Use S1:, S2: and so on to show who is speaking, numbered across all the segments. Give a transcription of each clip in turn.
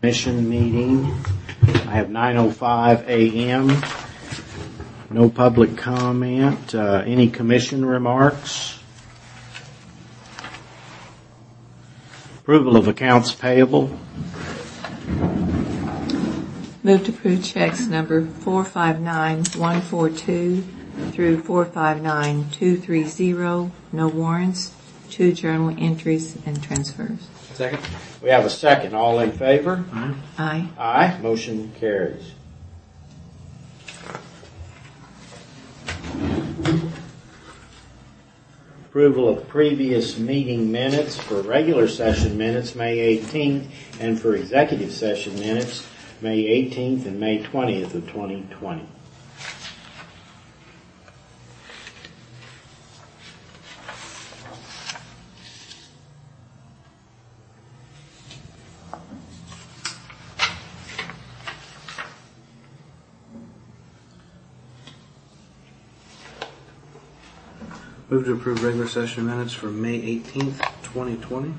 S1: Commission meeting. I have 9:05 a.m. No public comment. Any commission remarks? Approval of accounts payable.
S2: Move to approve checks number 459142 through 459230. No warrants. 2 journal entries and transfers.
S3: Second.
S1: We have a second. All in favor?
S2: Aye.
S1: Aye. Motion carries. Approval of previous meeting minutes for regular session minutes May 18th and for executive session minutes May 18th and May 20th of 2020.
S3: Move to approve regular session minutes for May 18th, 2020.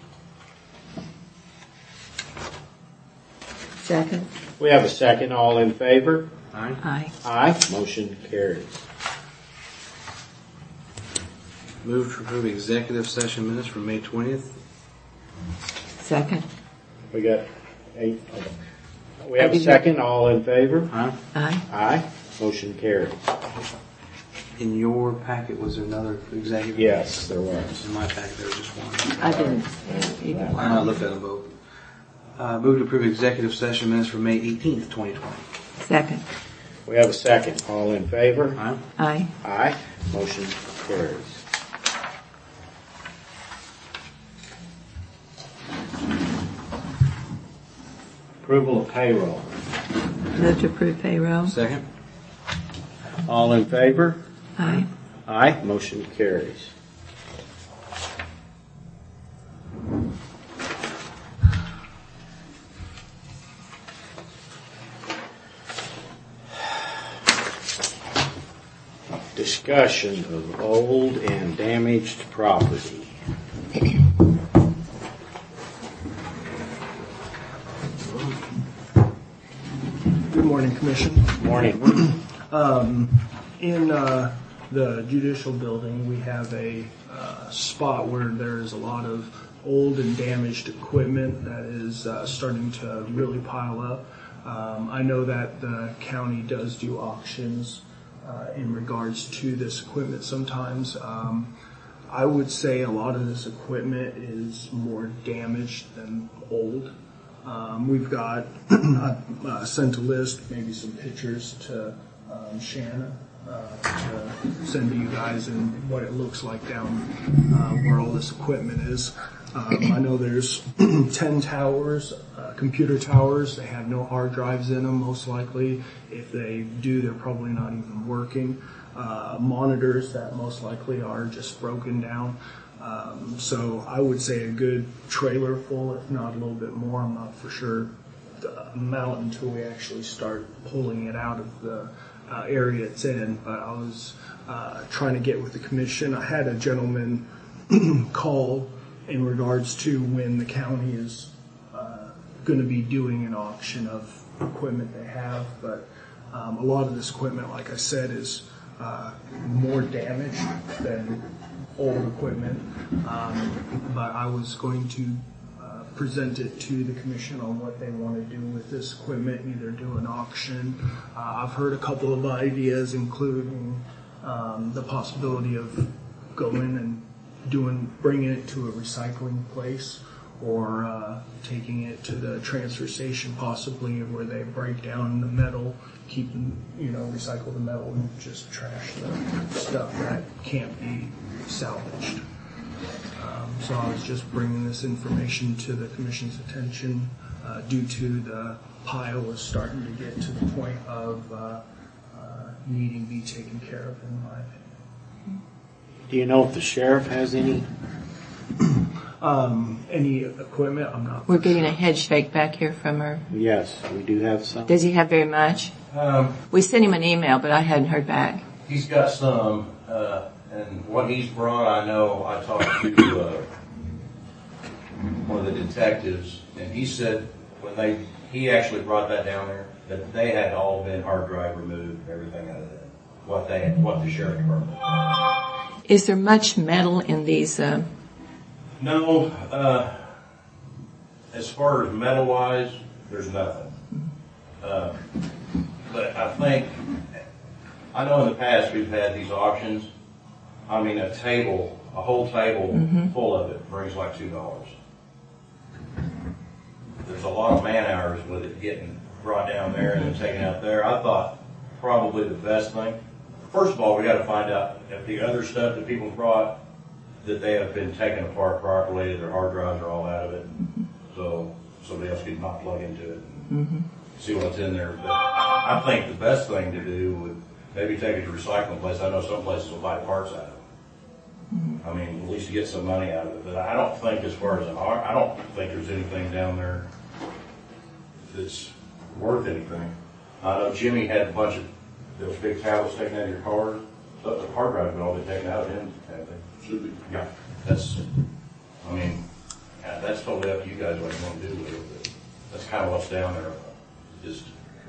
S2: Second.
S1: We have a second. All in favor?
S3: Aye.
S2: Aye.
S1: Aye. Motion carries.
S3: Move to approve executive session minutes for May 20th.
S2: Second.
S1: We got 8. We have a second. All in favor?
S3: Aye.
S2: Aye.
S1: Aye. Motion carries.
S3: In your packet, was there another executive?
S1: Yes, there was.
S3: In my packet, there was just one.
S2: I didn't either
S3: I
S2: one.
S3: looked at them both. Move to approve executive session minutes for May 18th, 2020.
S2: Second.
S1: We have a second. All in favor?
S3: Aye.
S2: Aye.
S1: Aye. Motion carries. Approval of payroll.
S2: Move to approve payroll.
S3: Second.
S1: All in favor?
S2: Aye.
S1: Aye. Motion carries. Discussion of old and damaged property.
S4: Good morning, Commission.
S1: Morning.
S4: In the judicial building, we have a spot where there is a lot of old and damaged equipment that is starting to really pile up. I know that the county does do auctions in regards to this equipment sometimes. I would say a lot of this equipment is more damaged than old. We've got sent a list, maybe some pictures to Shanna to send to you guys and what it looks like down where all this equipment is. I know there's 10 towers, computer towers. They have no hard drives in them, most likely. If they do, they're probably not even working. Monitors that most likely are just broken down. So I would say a good trailer full, if not a little bit more. I'm not for sure the amount until we actually start pulling it out of the area it's in. But I was trying to get with the commission. I had a gentleman call in regards to when the county is going to be doing an auction of equipment they have. But a lot of this equipment, like I said, is more damaged than old equipment, but I was going to present it to the commission on what they want to do with this equipment, either do an auction. I've heard a couple of ideas, including the possibility of going and bringing it to a recycling place, or taking it to the transfer station, possibly, where they break down the metal, recycle the metal and just trash the stuff that can't be salvaged. So I was just bringing this information to the commission's attention due to the pile is starting to get to the point of needing to be taken care of, in my opinion.
S1: Do you know if the sheriff has any
S4: equipment? I'm not.
S2: We're getting a head shake back here from her.
S1: Yes, we do have some.
S2: Does he have very much? We sent him an email, but I hadn't heard back.
S5: He's got some, and what he's brought, I know, I talked to one of the detectives, and he said he actually brought that down there, that they had all been hard drive removed, everything out of that. What the sheriff department.
S2: Is there much metal in these?
S5: No, as far as metal wise, there's nothing. But I know in the past we've had these auctions. I mean, a whole table full of it brings like $2. There's a lot of man hours with it getting brought down there and then taken out there. I thought probably the best thing, first of all, we got to find out if the other stuff that people brought, that they have been taken apart properly, their hard drives are all out of it, so somebody else could not plug into it and see what's in there. But I think the best thing to do would maybe take it to a recycling place. I know some places will buy parts out of it. I mean, at least get some money out of it. But I don't think I don't think there's anything down there that's worth anything. I know Jimmy had a bunch of those big tablets taken out of your cars. So the hard drive would all be taken out of him, I think. Should be. Yeah. That's totally up to you guys what you want to do with it. But that's kind of what's down there. Just,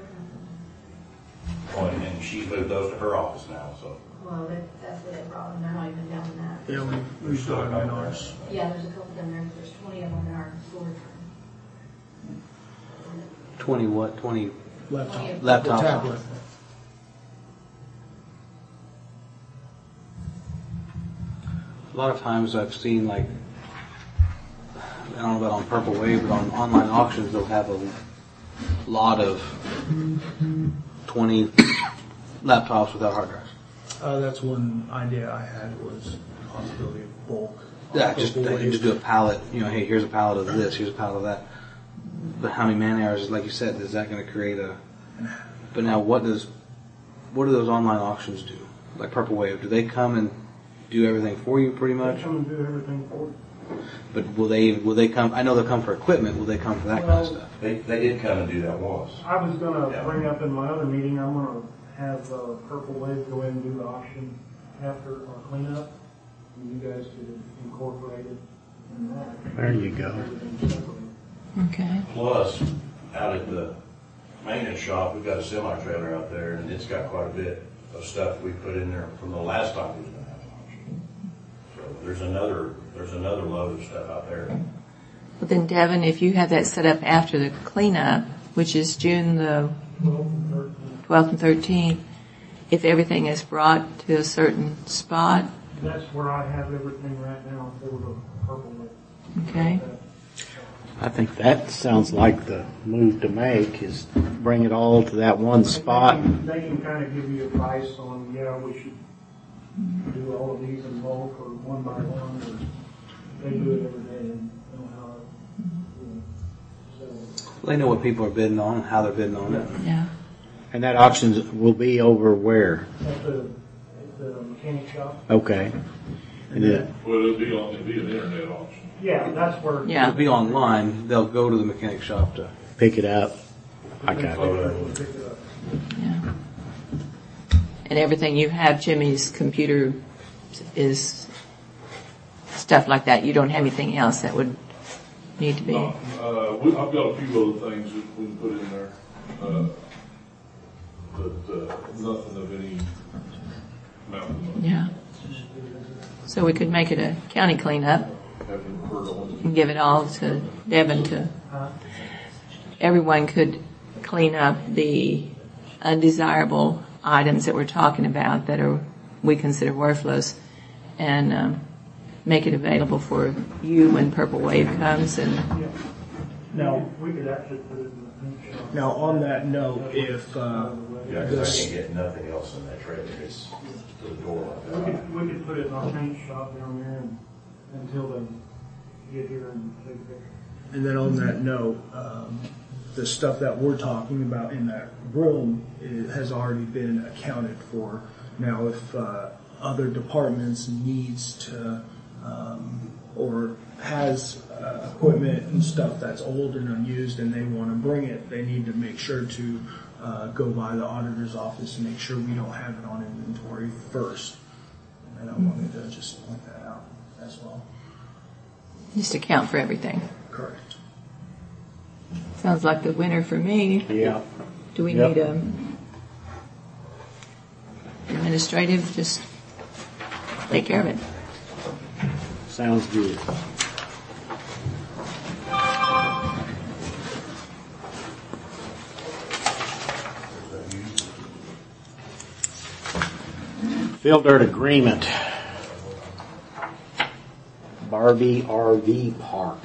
S5: and she's moved those to her office now, so.
S6: Well, that's what they brought them. They're not even down that.
S4: Yeah, we've still got ours.
S6: Yeah, there's a couple down there. There's 20 of them in our storage room.
S3: 20 what? 20
S4: Laptop.
S3: laptops.
S4: Tablet.
S3: A lot of times I've seen, like, I don't know about on Purple Wave, but on online auctions they'll have a lot of 20 laptops without hard drives.
S4: That's one idea I had was the possibility of bulk.
S3: Yeah, just do a pallet. You know, hey, here's a pallet of this, here's a pallet of that. But how many man hours, like you said, is that going to create a? But now, what do those online auctions do? Like Purple Wave, do they come and do everything for you, pretty much?
S7: They come and do everything for you.
S3: But will they come? I know they'll come for equipment. Will they come for that kind of stuff?
S5: They did come and do that once.
S7: I was going to bring up in my other meeting, I'm going to have Purple Wave go in and do the auction after our cleanup. And you guys could incorporate it in that.
S1: There you go.
S2: Okay.
S5: Plus, out at the maintenance shop, we've got a semi-trailer out there, and it's got quite a bit of stuff we put in there from the last time we was going to have an auction. So there's another load of stuff out there.
S2: Well, then, Devin, if you have that set up after the cleanup, which is June the 12th and 13th, if everything is brought to a certain spot.
S7: That's where I have everything right now for the Purple Wave.
S2: Okay.
S1: I think that sounds like the move to make is bring it all to that one spot.
S7: They can kind of give you advice on, we should do all of these in bulk or one by one, or they do it every day and know how so.
S3: They know what people are bidding on and how they're bidding on it.
S2: Yeah.
S1: And that auction will be over where?
S7: At the mechanic shop.
S1: Okay. And
S8: Well, it'll be an internet auction.
S7: Yeah, that's where.
S2: Yeah.
S3: It'll be online. They'll go to the mechanic shop to.
S1: pick it up. I got it.
S2: Yeah. And everything you have, Jimmy's computer is stuff like that. You don't have anything else that would need to be.
S8: I've got a few other things that we can put in there, but nothing of any amount of money.
S2: Yeah. So we could make it a county cleanup
S8: Haven't heard on it.
S2: and give it all to Devin to. Everyone could clean up the undesirable items that we're talking about that we consider worthless, and make it available for you when Purple Wave comes. And
S7: Now, we could actually put it in the paint shop.
S4: Now, on that note, if
S5: Yeah, because I can't get nothing else in that trailer. It's to the door like that.
S7: We could put it in our paint shop down there until they get here and take a picture.
S4: And then on that note, the stuff that we're talking about in that room has already been accounted for. Now, if other departments needs to or has equipment and stuff that's old and unused and they want to bring it, they need to make sure to go by the auditor's office and make sure we don't have it on inventory first. And I wanted to just point that out as well.
S2: just account for everything.
S4: Correct.
S2: Sounds like the winner for me.
S1: Yeah.
S2: Do we
S1: Yep.
S2: need administrative? Just take care of it.
S1: Sounds good. Field dirt agreement. Barbie RV Park.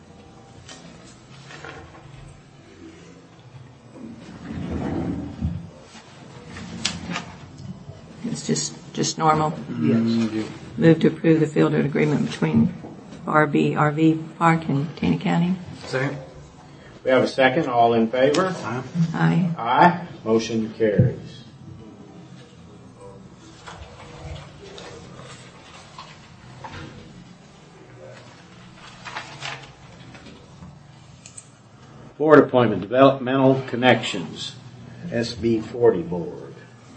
S2: It's just normal.
S4: Yes.
S2: Move to approve the field dirt agreement between Barbie RV Park and Taney County.
S3: Second.
S1: We have a second. All in favor?
S3: Aye.
S2: Aye.
S1: Aye. Motion carries. Board appointment, Developmental Connections, SB 40 Board.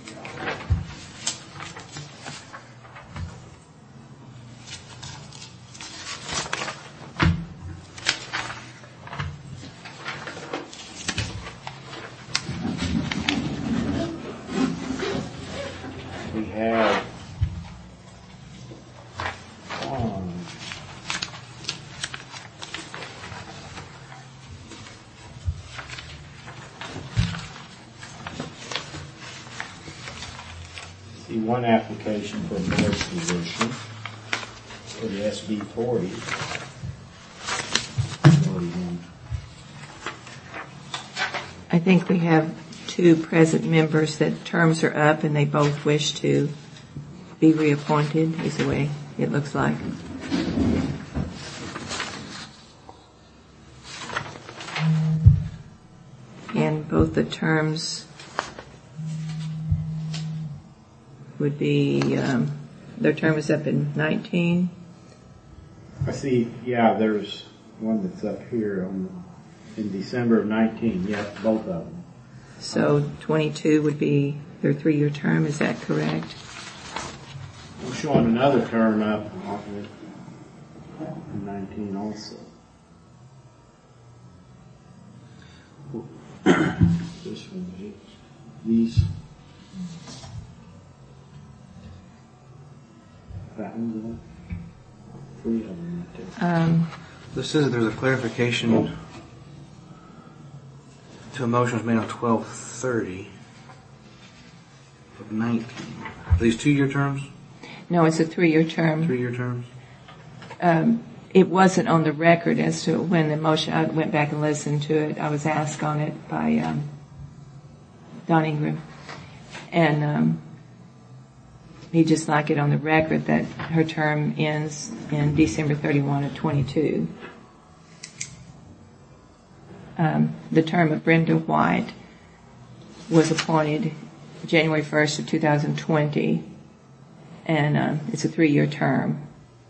S1: We have one application for a board position for the SB 40.
S2: I think we have two present members that terms are up and they both wish to be reappointed, is the way it looks like. And both the terms would be, their term is up in 19.
S1: I see, yeah, there's one that's up here in December of 19. Yeah, both of them.
S2: So 22 would be their 3-year term, is that correct?
S1: I'm showing another term up in 19 also. This one, these. That one's up. 3 of them right there.
S3: This says that there's a clarification to a motion was made on 12/30 of 19. Are these 2-year terms?
S2: No, it's a 3-year term.
S3: 3-year terms?
S2: It wasn't on the record as to when the motion, I went back and listened to it. I was asked on it by Don Ingram. And he'd just like it on the record that her term ends in December 31 of 22. The term of Brenda White was appointed January 1st of 2020, and it's a 3-year term.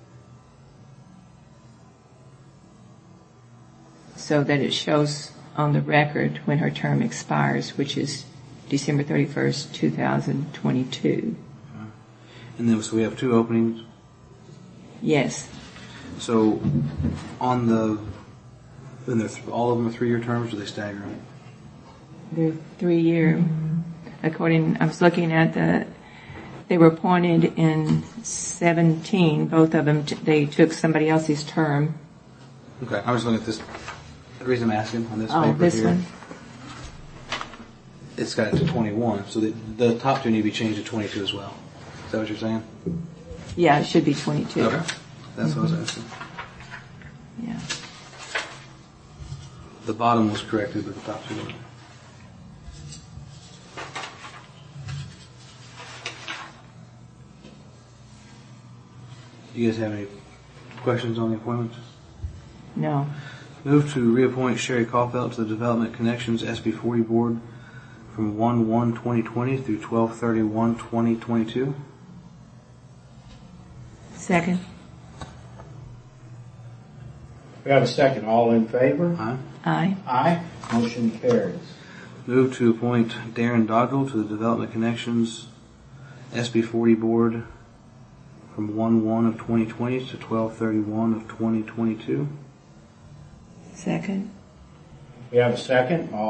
S2: So that it shows on the record when her term expires, which is December 31st, 2022.
S3: And then, so we have 2 openings.
S2: Yes.
S3: So, on then all of them are 3-year terms, or they stagger them?
S2: They're 3-year. I was looking at they were appointed in 17. Both of them, they took somebody else's term.
S3: Okay, I was looking at this. The reason I'm asking on this
S2: Oh,
S3: paper
S2: this
S3: here,
S2: one?
S3: it's got it to 21, so the top 2 need to be changed to 22 as well. Is that what you're saying?
S2: Yeah, it should be 22.
S3: Okay. That's what I was asking.
S2: Yeah.
S3: The bottom was corrected, but the top 2 wasn't. Do you guys have any questions on the appointments?
S2: No.
S3: Move to reappoint Sherry Caulfield to the Development Connections SB 40 Board from 1/1/2020 through 12/31/2022.
S2: Second.
S1: We have a second. All in favor?
S3: Aye.
S2: Aye.
S1: Aye. Motion carries.
S3: Move to appoint Darren Dodgel to the Development Connections SB 40 Board from 1/1/2020 to 12/31/2022.
S2: Second.
S1: We have a second. All